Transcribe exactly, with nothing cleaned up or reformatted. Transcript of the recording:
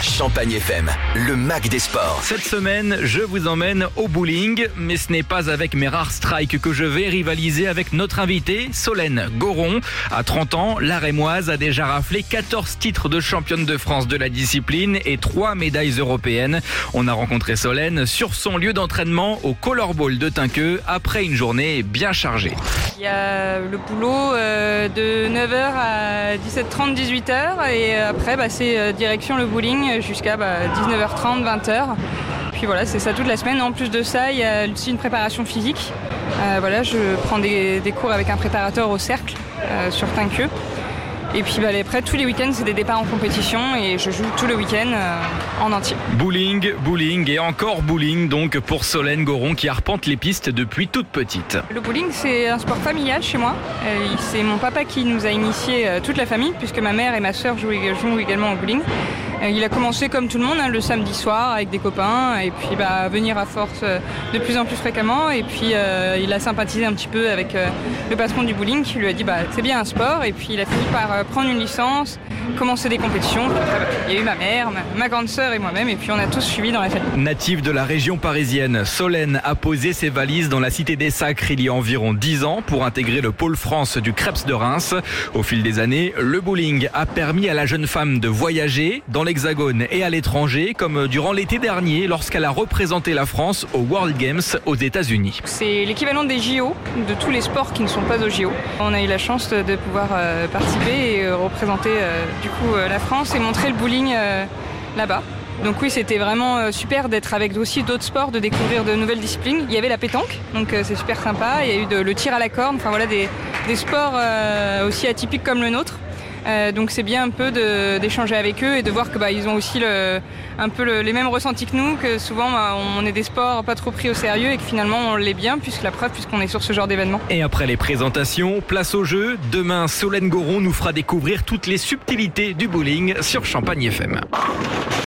Champagne F M, le Mac des sports. Cette semaine, je vous emmène au bowling, mais ce n'est pas avec mes rares strikes que je vais rivaliser avec notre invitée, Solène Goron. À trente ans, la Rémoise a déjà raflé quatorze titres de championne de France de la discipline et trois médailles européennes. On a rencontré Solène sur son lieu d'entraînement au Colorball de Tinqueux après une journée bien chargée. Il y a le boulot euh, de neuf heures à dix-sept heures trente, dix-huit heures et après bah, c'est euh, direction le bowling jusqu'à bah, dix-neuf heures trente, vingt heures. Puis voilà, c'est ça toute la semaine. En plus de ça, il y a aussi une préparation physique. Euh, voilà, je prends des, des cours avec un préparateur au cercle euh, sur Tinqueux. Et puis bah, après, tous les week-ends, c'est des départs en compétition et je joue tout le week-end euh, en entier. Bowling, bowling et encore bowling donc pour Solène Goron qui arpente les pistes depuis toute petite. Le bowling, c'est un sport familial chez moi. Euh, c'est mon papa qui nous a initiés euh, toute la famille puisque ma mère et ma sœur jouent, jouent également au bowling. Euh, il a commencé comme tout le monde hein, le samedi soir avec des copains et puis bah, venir à force euh, de plus en plus fréquemment. Et puis euh, il a sympathisé un petit peu avec euh, le patron du bowling qui lui a dit bah, c'est bien un sport. Et puis il a fini par euh, prendre une licence, commencer des compétitions. Puis après, bah, il y a eu ma mère, ma, ma grande sœur et moi-même et puis on a tous suivi dans la famille. Native de la région parisienne, Solène a posé ses valises dans la cité des Sacres il y a environ dix ans pour intégrer le pôle France du Crêpes de Reims. Au fil des années, le bowling a permis à la jeune femme de voyager dans l'Hexagone et à l'étranger, comme durant l'été dernier lorsqu'elle a représenté la France aux World Games aux États-Unis. C'est l'équivalent des J O, de tous les sports qui ne sont pas aux J O. On a eu la chance de pouvoir euh, participer et euh, représenter euh, du coup euh, la France et montrer le bowling euh, là-bas. Donc oui, c'était vraiment euh, super d'être avec aussi d'autres sports, de découvrir de nouvelles disciplines. Il y avait la pétanque, donc euh, c'est super sympa. Il y a eu de, le tir à la corde, enfin voilà des, des sports euh, aussi atypiques comme le nôtre. Euh, donc c'est bien un peu de, d'échanger avec eux et de voir que bah, ils ont aussi le, un peu le, les mêmes ressentis que nous, que souvent bah, on est des sports pas trop pris au sérieux et que finalement on l'est bien, puisque la preuve puisqu'on est sur ce genre d'événement. Et après les présentations, place au jeu. Demain, Solène Goron nous fera découvrir toutes les subtilités du bowling sur Champagne F M.